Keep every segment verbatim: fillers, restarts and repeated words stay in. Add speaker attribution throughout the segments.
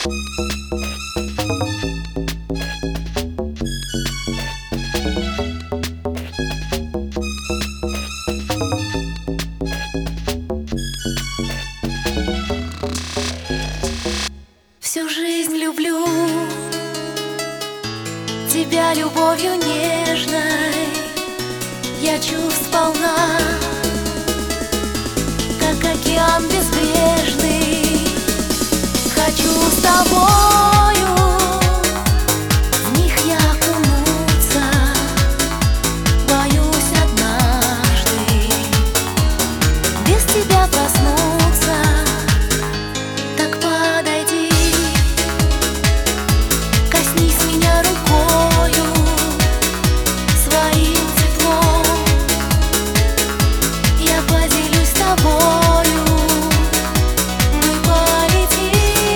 Speaker 1: Всю жизнь люблю тебя любовью нежной, я чувств полна, как океан безбрежный. Хочу с тобою в них я окунуться, боюсь однажды без тебя проснуться. Так подойди, коснись меня рукою своим теплом, я поделюсь с тобою. Мы полетим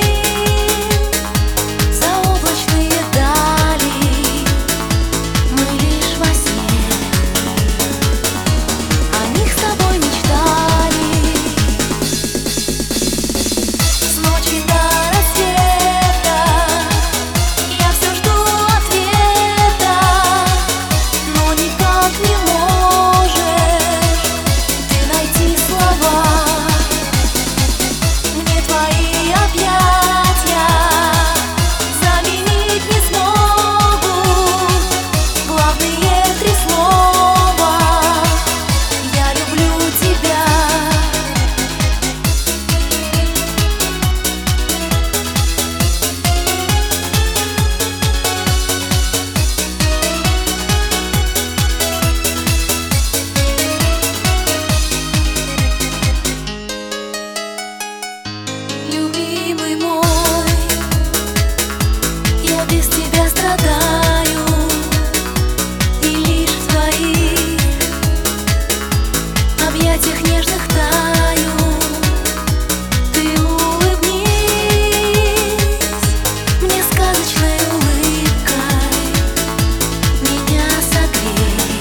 Speaker 1: заоблачные дали, мы лишь во сне о них с тобой мечтали. С ночи до рассвета я все жду ответа, но никак не можешь ты найти слова. Мне твои объятия заменить не смогут главные три слова: я люблю тебя. Любимый мой, я без тебя страдаю, и лишь в твоих объятиях нежных таю. Ты улыбнись мне сказочной улыбкой, меня согрей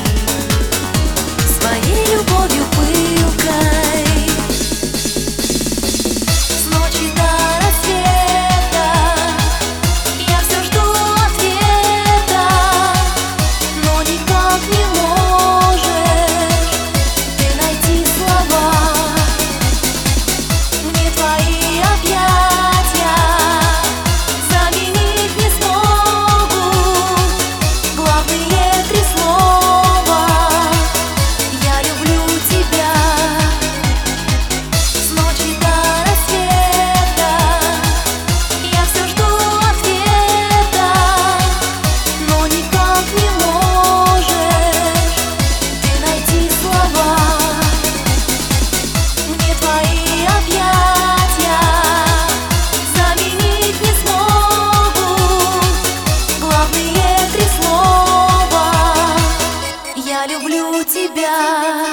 Speaker 1: своей любовью пылкой. С ночи до рассвета я все жду ответа, но никак не можешь ты найти слова. Мне твои объятия заменить не смогут главные три слова: я люблю тебя. С ночи до рассвета я все жду ответа, но никак не можешь ты найти слова. Мне твои объятия заменить не смогут главные три слова: я люблю тебя.